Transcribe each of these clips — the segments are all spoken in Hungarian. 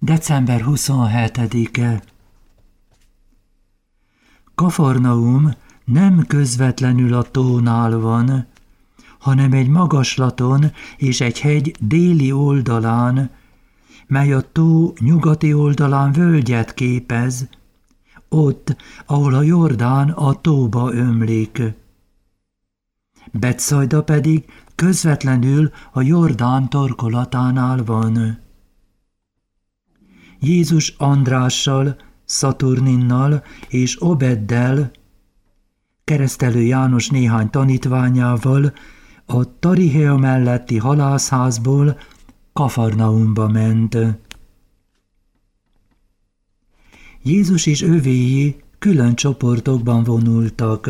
December 27-e. Kafarnaum nem közvetlenül a tónál van, hanem egy magaslaton és egy hegy déli oldalán, mely a tó nyugati oldalán völgyet képez, ott, ahol a Jordán a tóba ömlik. Betszajda pedig közvetlenül a Jordán torkolatánál van. Jézus Andrással, Szaturninnal és Obeddel, Keresztelő János néhány tanítványával a Tarihea melletti halászházból Kafarnaumba ment. Jézus és övéi külön csoportokban vonultak.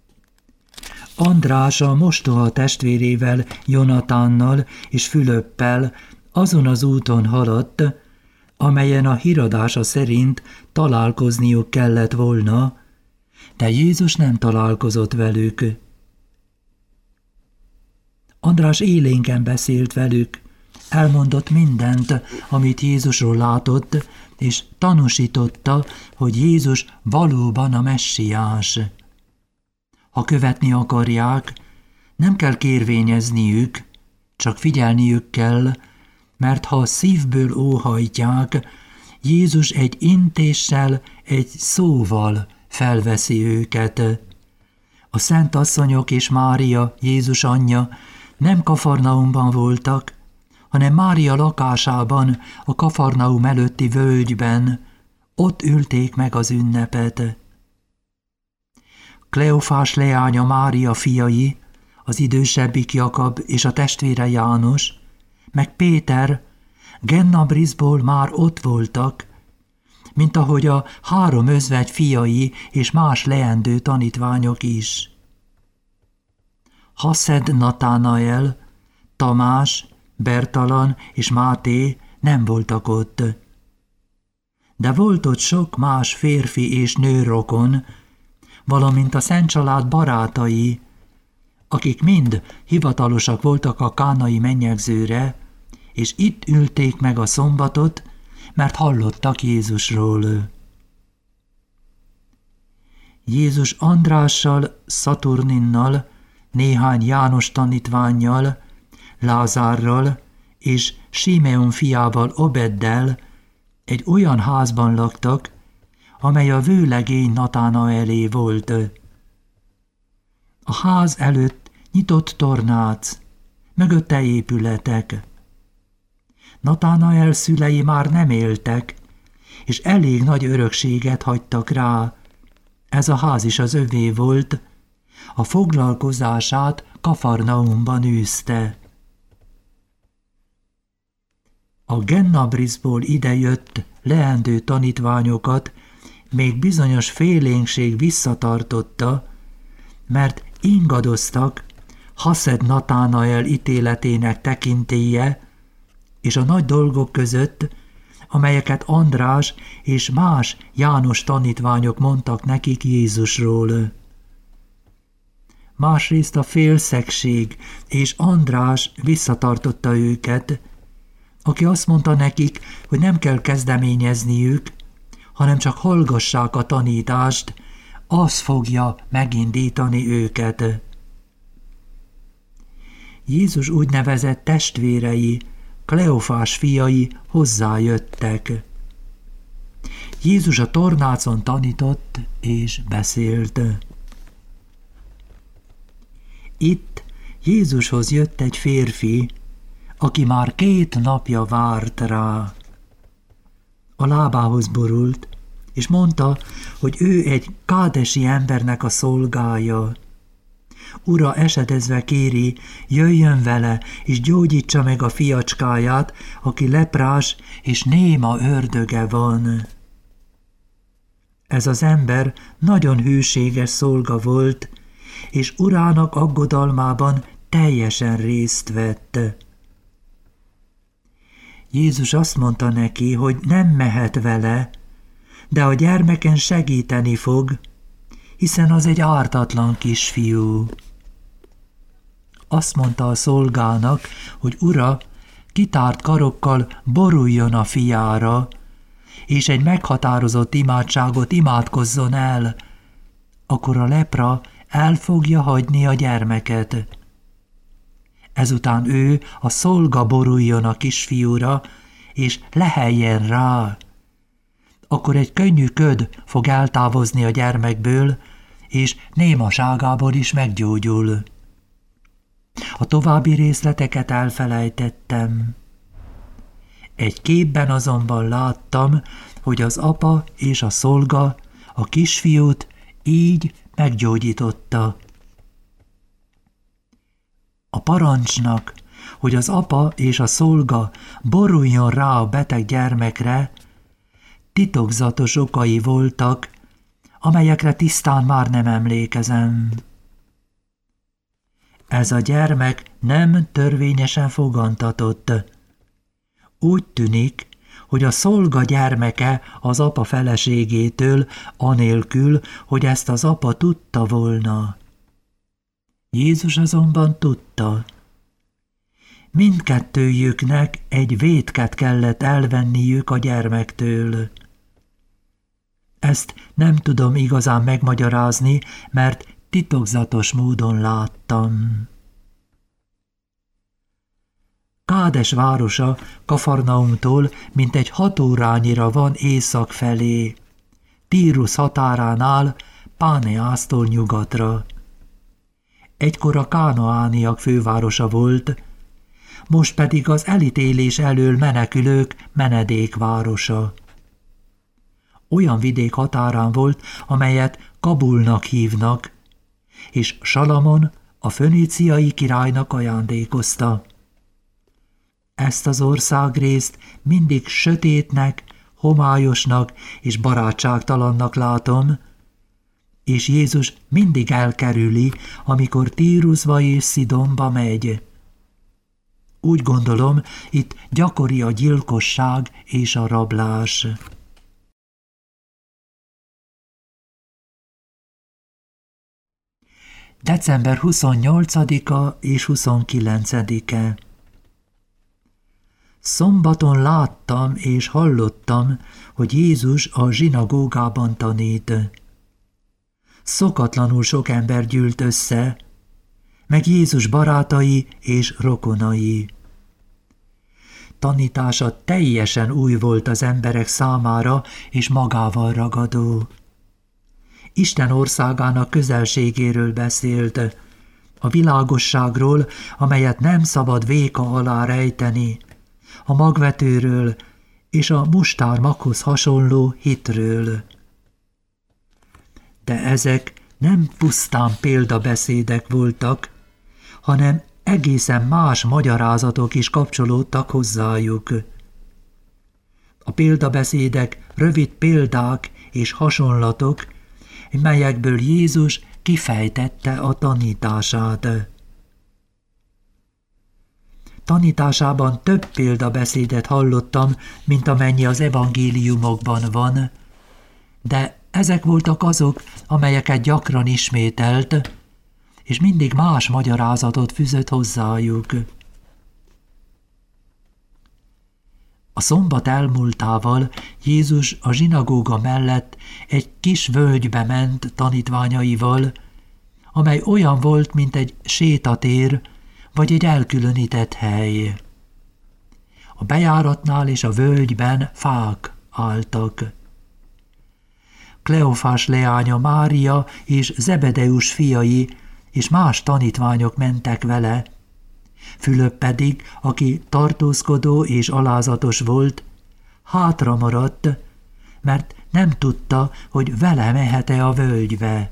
András a mostoha testvérével, Jonatánnal és Fülöppel azon az úton haladt, amelyen a híradása szerint találkozniuk kellett volna, de Jézus nem találkozott velük. András élénken beszélt velük, elmondott mindent, amit Jézusról látott, és tanúsította, hogy Jézus valóban a messiás. Ha követni akarják, nem kell kérvényezniük, csak figyelniük kell, mert ha szívből óhajtják, Jézus egy intéssel, egy szóval felveszi őket. A szent asszonyok és Mária, Jézus anyja nem Kafarnaumban voltak, hanem Mária lakásában, a Kafarnaum előtti völgyben, ott ülték meg az ünnepet. Kleofás leánya Mária fiai, az idősebbik Jakab és a testvére János, meg Péter Gennabrisból már ott voltak, mint ahogy a 3 özvegy fiai és más leendő tanítványok is. Haszed Natánael, Tamás, Bertalan és Máté nem voltak ott. De volt ott sok más férfi és nő rokon, valamint a Szent Család barátai, akik mind hivatalosak voltak a kánai mennyegzőre, és itt ülték meg a szombatot, mert hallottak Jézusról. Jézus Andrással, Szaturninnal, néhány János tanítvánnyal, Lázárral és Simeon fiával Obeddel egy olyan házban laktak, amely a vőlegény Natánaelé volt. A ház előtt nyitott tornác, mögötte épületek. Natánael szülei már nem éltek, és elég nagy örökséget hagytak rá. Ez a ház is az övé volt, a foglalkozását Kafarnaumban űzte. A Gennabrisból idejött leendő tanítványokat még bizonyos félénkség visszatartotta, mert ingadoztak Haszed Natánael ítéletének tekintélye és a nagy dolgok között, amelyeket András és más János tanítványok mondtak nekik Jézusról. Másrészt a félszegség és András visszatartotta őket, aki azt mondta nekik, hogy nem kell kezdeményezniük, hanem csak hallgassák a tanítást, az fogja megindítani őket. Jézus úgynevezett testvérei, Kleofás fiai hozzájöttek. Jézus a tornácon tanított és beszélt. Itt Jézushoz jött egy férfi, aki már 2 napja várt rá. A lábához borult, és mondta, hogy ő egy kádesi embernek a szolgája. Ura esedezve kéri, jöjjön vele, és gyógyítsa meg a fiacskáját, aki leprás és néma ördöge van. Ez az ember nagyon hűséges szolga volt, és urának aggodalmában teljesen részt vett. Jézus azt mondta neki, hogy nem mehet vele, de a gyermeken segíteni fog, hiszen az egy ártatlan kisfiú. Azt mondta a szolgának, hogy ura, kitárt karokkal boruljon a fiára, és egy meghatározott imádságot imádkozzon el, akkor a lepra el fogja hagyni a gyermeket. Ezután ő, a szolga boruljon a kisfiúra, és leheljen rá. Akkor egy könnyű köd fog eltávozni a gyermekből, és némaságából is meggyógyul. A további részleteket elfelejtettem. Egy képben azonban láttam, hogy az apa és a szolga a kisfiút így meggyógyította. A parancsnak, hogy az apa és a szolga boruljon rá a beteg gyermekre, titokzatos okai voltak, amelyekre tisztán már nem emlékezem. Ez a gyermek nem törvényesen fogantatott. Úgy tűnik, hogy a szolga gyermeke az apa feleségétől, anélkül, hogy ezt az apa tudta volna. Jézus azonban tudta. Mindkettőjüknek egy vétket kellett elvenniük a gyermektől. Ezt nem tudom igazán megmagyarázni, mert titokzatos módon láttam. Kádes városa Kafarnaumtól mintegy 6 órányira van észak felé, Tírus határánál Páneásztól nyugatra. Egykor a kánaániak fővárosa volt, most pedig az elítélés elől menekülők menedékvárosa. Olyan vidék határán volt, amelyet Kabulnak hívnak, és Salamon a föníciai királynak ajándékozta. Ezt az országrészt mindig sötétnek, homályosnak és barátságtalannak látom, és Jézus mindig elkerüli, amikor Tírusba és Szidonba megy. Úgy gondolom, itt gyakori a gyilkosság és a rablás. December 28-a és 29-e. Szombaton láttam és hallottam, hogy Jézus a zsinagógában tanít. Szokatlanul sok ember gyűlt össze, meg Jézus barátai és rokonai. Tanítása teljesen új volt az emberek számára és magával ragadó. Isten országának közelségéről beszélt, a világosságról, amelyet nem szabad véka alá rejteni, a magvetőről és a mustármaghoz hasonló hitről. De ezek nem pusztán példabeszédek voltak, hanem egészen más magyarázatok is kapcsolódtak hozzájuk. A példabeszédek rövid példák és hasonlatok, melyekből Jézus kifejtette a tanítását. Tanításában több példabeszédet hallottam, mint amennyi az evangéliumokban van, de ezek voltak azok, amelyeket gyakran ismételt, és mindig más magyarázatot fűzött hozzájuk. A szombat elmúltával Jézus a zsinagóga mellett egy kis völgybe ment tanítványaival, amely olyan volt, mint egy sétatér vagy egy elkülönített hely. A bejáratnál és a völgyben fák álltak. Kleofás leánya Mária és Zebedeus fiai és más tanítványok mentek vele, Fülöp pedig, aki tartózkodó és alázatos volt, hátra maradt, mert nem tudta, hogy vele mehet-e a völgybe.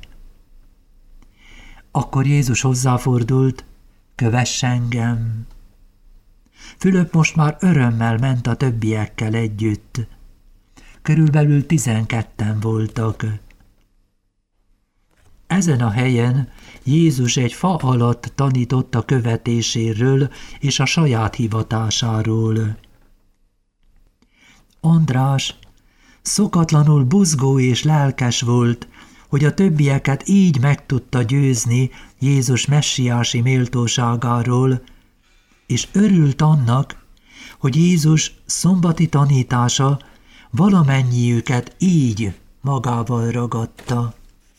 Akkor Jézus hozzáfordult, kövess engem. Fülöp most már örömmel ment a többiekkel együtt. Körülbelül 12-en voltak. Ezen a helyen Jézus egy fa alatt tanított a követéséről és a saját hivatásáról. András szokatlanul buzgó és lelkes volt, hogy a többieket így meg tudta győzni Jézus messiási méltóságáról, és örült annak, hogy Jézus szombati tanítása valamennyiüket így magával ragadta.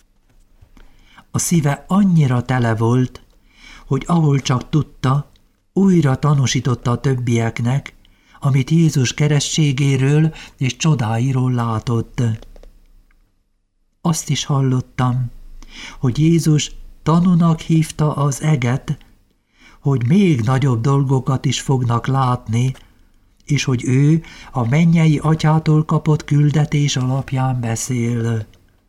A szíve annyira tele volt, hogy ahol csak tudta, újra tanúsította a többieknek, amit Jézus keresztségéről és csodáiról látott. Azt is hallottam, hogy Jézus tanúnak hívta az eget, hogy még nagyobb dolgokat is fognak látni, és hogy ő a mennyei atyától kapott küldetés alapján beszél.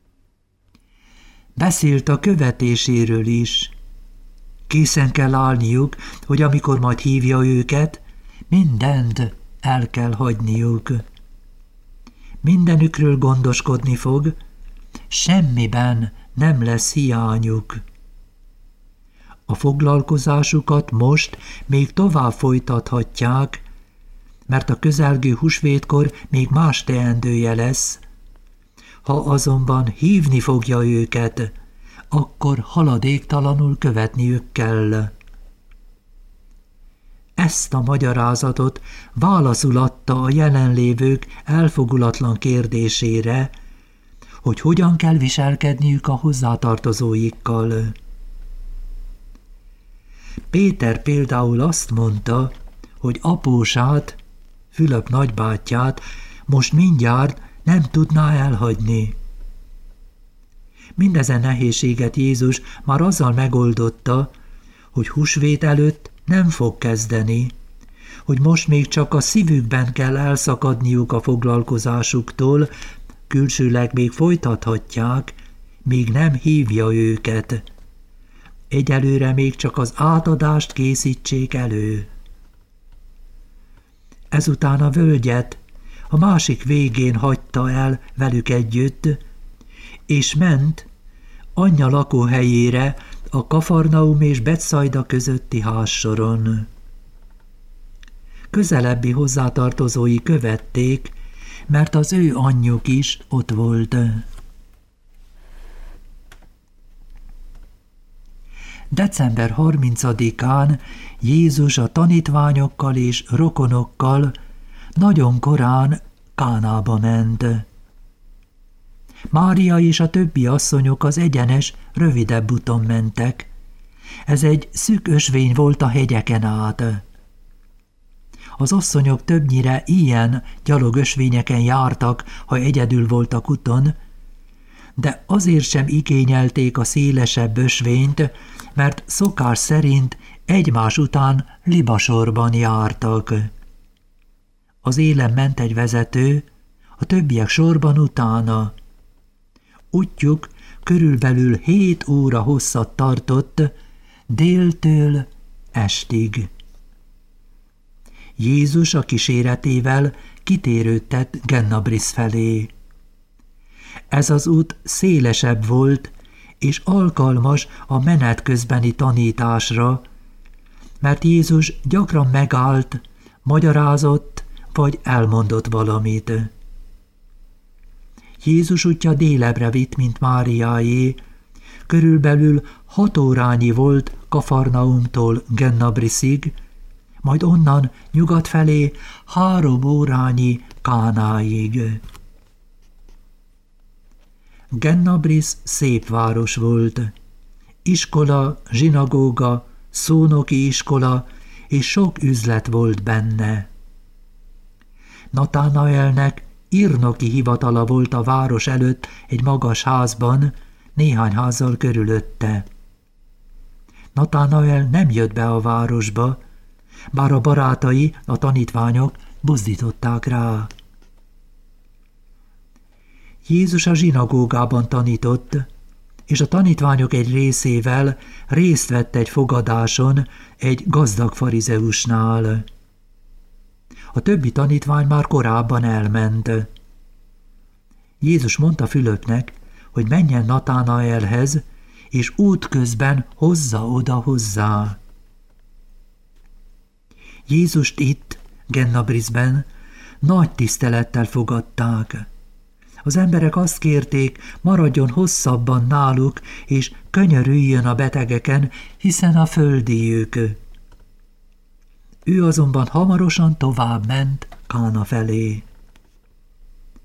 Beszélt a követéséről is. Készen kell állniuk, hogy amikor majd hívja őket, mindent el kell hagyniuk. Mindenükről gondoskodni fog, semmiben nem lesz hiányuk. A foglalkozásukat most még tovább folytathatják, mert a közelgő húsvétkor még más teendője lesz. Ha azonban hívni fogja őket, akkor haladéktalanul követniük kell. Ezt a magyarázatot válaszul adta a jelenlévők elfogulatlan kérdésére, hogy hogyan kell viselkedniük a hozzátartozóikkal. Péter például azt mondta, hogy apósát, Fülöp nagybátyját most mindjárt nem tudná elhagyni. Mindezen nehézséget Jézus már azzal megoldotta, hogy húsvét előtt nem fog kezdeni, hogy most még csak a szívükben kell elszakadniuk a foglalkozásuktól, külsőleg még folytathatják, míg nem hívja őket. Egyelőre még csak az átadást készítsék elő. Ezután a völgyet a másik végén hagyta el velük együtt, és ment anyja lakóhelyére a Kafarnaum és Betszajda közötti házsoron. Közelebbi hozzátartozói követték, mert az ő anyjuk is ott volt. December 30-án Jézus a tanítványokkal és rokonokkal nagyon korán Kánába ment. Mária és a többi asszonyok az egyenes, rövidebb úton mentek. Ez egy szűk ösvény volt a hegyeken át. Az asszonyok többnyire ilyen gyalogösvényeken jártak, ha egyedül voltak úton, de azért sem igényelték a szélesebb ösvényt, mert szokás szerint egymás után libasorban jártak. Az élen ment egy vezető, a többiek sorban utána. Útjuk körülbelül 7 óra hosszat tartott, déltől estig. Jézus a kíséretével kitérődtett Gennabris felé. Ez az út szélesebb volt, és alkalmas a menet közbeni tanításra, mert Jézus gyakran megállt, magyarázott vagy elmondott valamit. Jézus útja délebbre vitt, mint Máriáé, körülbelül 6 órányi volt Kafarnaumtól Gennabrisig, majd onnan nyugat felé 3 órányi Kánáig. Gennabris szép város volt. Iskola, zsinagóga, szónoki iskola és sok üzlet volt benne. Natánaelnek írnoki hivatala volt a város előtt egy magas házban, néhány házzal körülötte. Natánael nem jött be a városba, bár a barátai, a tanítványok buzdították rá. Jézus a zsinagógában tanított, és a tanítványok egy részével részt vett egy fogadáson egy gazdag farizeusnál. A többi tanítvány már korábban elment. Jézus mondta Fülöpnek, hogy menjen Natánaelhez, és útközben hozza oda hozzá. Jézust itt, Gennabrisben nagy tisztelettel fogadták. Az emberek azt kérték, maradjon hosszabban náluk, és könyörüljön a betegeken, hiszen a földiük. Ő azonban hamarosan tovább ment Kána felé.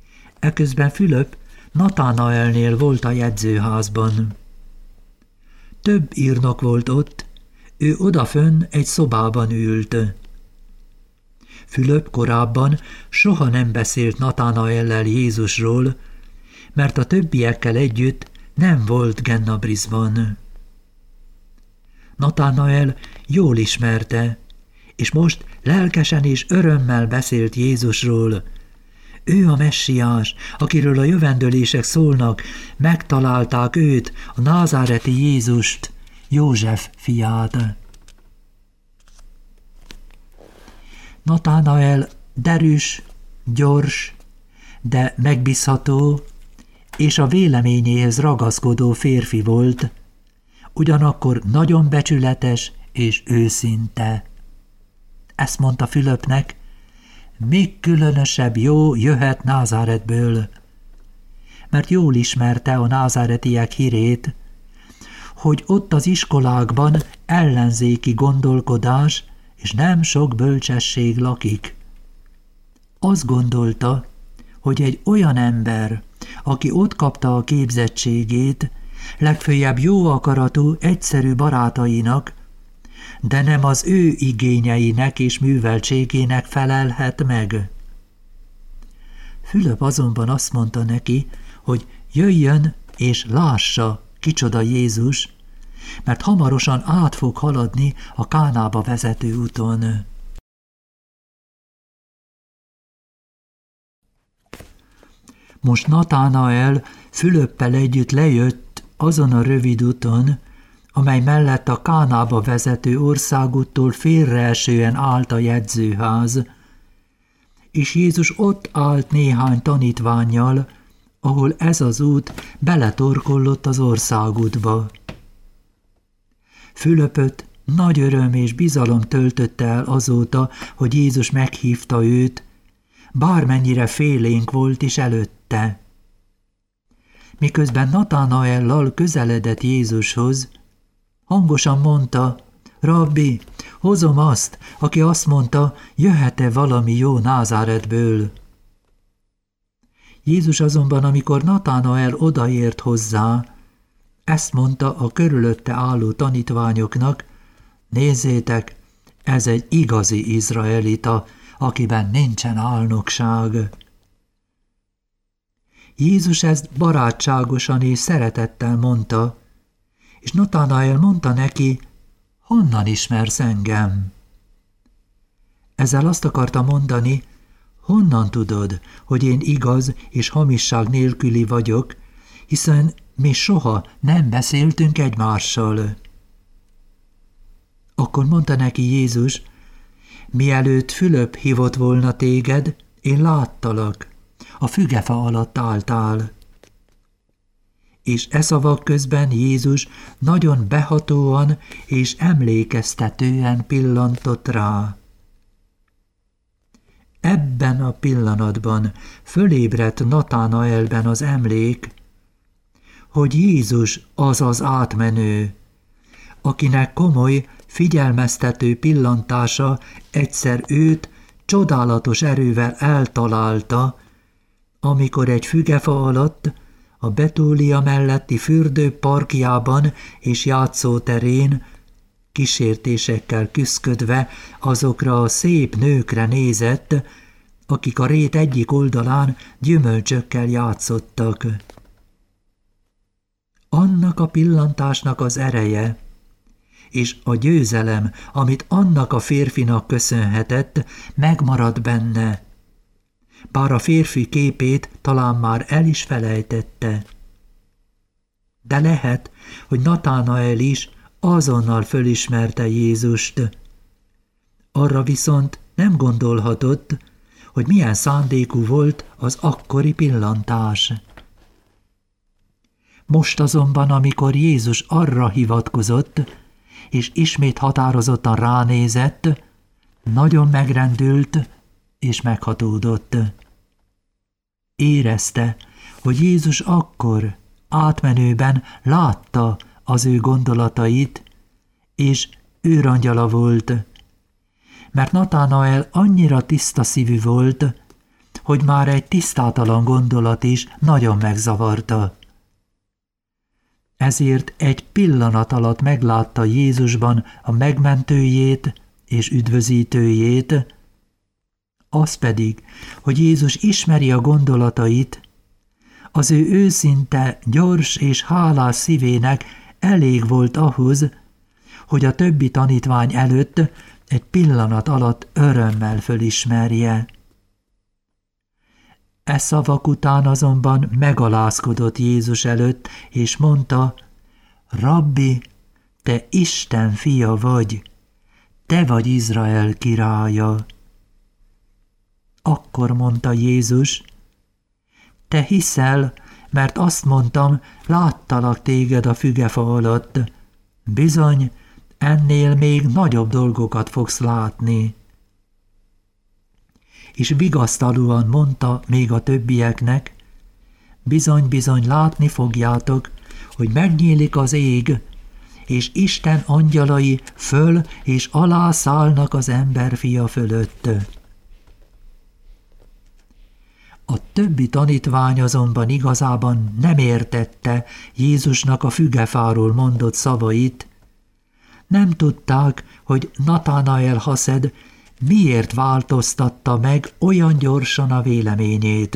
Eközben Fülöp Natánaelnél volt a jegyzőházban. Több írnok volt ott, ő odafönn egy szobában ült. Fülöp korábban soha nem beszélt Natánaellel Jézusról, mert a többiekkel együtt nem volt Gennabrisban. Natánael jól ismerte, és most lelkesen és örömmel beszélt Jézusról. Ő a Messiás, akiről a jövendőlések szólnak, megtalálták őt, a názáreti Jézust, József fiát. Natánael derűs, gyors, de megbízható és a véleményéhez ragaszkodó férfi volt, ugyanakkor nagyon becsületes és őszinte. Ezt mondta Fülöpnek, még különösebb jó jöhet Názáretből, mert jól ismerte a názáretiek hírét, hogy ott az iskolákban ellenzéki gondolkodás és nem sok bölcsesség lakik. Azt gondolta, hogy egy olyan ember, aki ott kapta a képzettségét, legföljebb jó akaratú, egyszerű barátainak, de nem az ő igényeinek és műveltségének felelhet meg. Fülöp azonban azt mondta neki, hogy jöjjön és lássa, kicsoda Jézus, mert hamarosan át fog haladni a Kánába vezető úton. Most Natánael Fülöppel együtt lejött azon a rövid úton, amely mellett a Kánába vezető országúttól félreesően állt a jegyzőház, és Jézus ott állt néhány tanítvánnyal, ahol ez az út beletorkollott az országútba. Fülöpöt nagy öröm és bizalom töltötte el azóta, hogy Jézus meghívta őt, bármennyire félénk volt is előtte. Miközben Natánaellal közeledett Jézushoz, hangosan mondta, Rabbi, hozom azt, aki azt mondta, jöhet-e valami jó Názáretből. Jézus azonban, amikor Natánael odaért hozzá, ezt mondta a körülötte álló tanítványoknak, nézzétek, ez egy igazi izraelita, akiben nincsen álnokság. Jézus ezt barátságosan és szeretettel mondta, és Natánael mondta neki, honnan ismersz engem? Ezzel azt akarta mondani, honnan tudod, hogy én igaz és hamisság nélküli vagyok, hiszen mi soha nem beszéltünk egymással. Akkor mondta neki Jézus, mielőtt Fülöp hívott volna téged, én láttalak, a fügefa alatt álltál. És e szavak közben Jézus nagyon behatóan és emlékeztetően pillantott rá. Ebben a pillanatban fölébredt Natánaelben az emlék, hogy Jézus az az átmenő, akinek komoly, figyelmeztető pillantása egyszer őt csodálatos erővel eltalálta, amikor egy fügefa alatt a Betúlia melletti fürdő parkjában és játszóterén kísértésekkel küszködve azokra a szép nőkre nézett, akik a rét egyik oldalán gyümölcsökkel játszottak. Annak a pillantásnak az ereje, és a győzelem, amit annak a férfinak köszönhetett, megmaradt benne, bár a férfi képét talán már el is felejtette. De lehet, hogy Natánael is azonnal fölismerte Jézust. Arra viszont nem gondolhatott, hogy milyen szándékú volt az akkori pillantás. Most azonban, amikor Jézus arra hivatkozott, és ismét határozottan ránézett, nagyon megrendült és meghatódott. Érezte, hogy Jézus akkor átmenőben látta az ő gondolatait, és őrangyala volt, mert Natánael annyira tiszta szívű volt, hogy már egy tisztátalan gondolat is nagyon megzavarta. Ezért egy pillanat alatt meglátta Jézusban a megmentőjét és üdvözítőjét, az pedig, hogy Jézus ismeri a gondolatait, az ő őszinte, gyors és hálás szívének elég volt ahhoz, hogy a többi tanítvány előtt egy pillanat alatt örömmel fölismerje. E szavak után azonban megalázkodott Jézus előtt, és mondta: Rabbi, te Isten fia vagy, te vagy Izrael királya. Akkor mondta Jézus: te hiszel, mert azt mondtam, láttalak téged a fügefa alatt. Bizony, ennél még nagyobb dolgokat fogsz látni. És vigasztalóan mondta még a többieknek: bizony-bizony látni fogjátok, hogy megnyílik az ég, és Isten angyalai föl és alá szállnak az emberfia fölött. A többi tanítvány azonban igazában nem értette Jézusnak a fügefáról mondott szavait. Nem tudták, hogy Natanael Haszed miért változtatta meg olyan gyorsan a véleményét.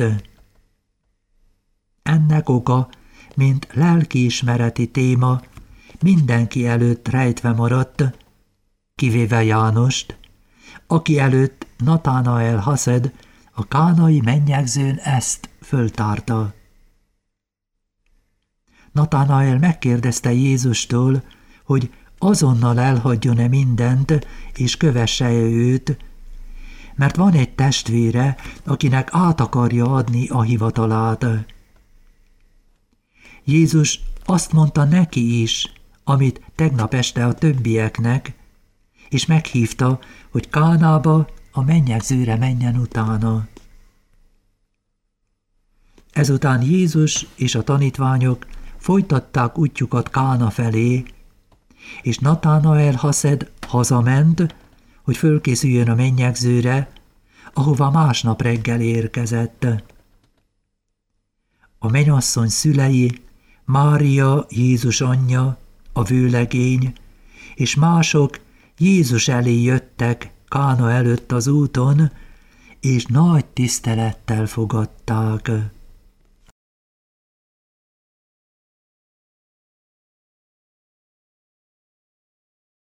Ennek oka, mint lelkiismereti téma, mindenki előtt rejtve maradt, kivéve Jánost, aki előtt Natanael Haszed a kánai mennyegzőn ezt föltárta. Natanael megkérdezte Jézustól, hogy azonnal elhagyjon-e mindent, és kövesse őt, mert van egy testvére, akinek át akarja adni a hivatalát. Jézus azt mondta neki is, amit tegnap este a többieknek, és meghívta, hogy Kánába a mennyegzőre menjen utána. Ezután Jézus és a tanítványok folytatták útjukat Kána felé, és Natanael Haszed hazament, hogy fölkészüljön a mennyegzőre, ahova másnap reggel érkezett. A mennyasszony szülei, Mária, Jézus anyja, a vőlegény, és mások Jézus elé jöttek Kána előtt az úton, és nagy tisztelettel fogadták.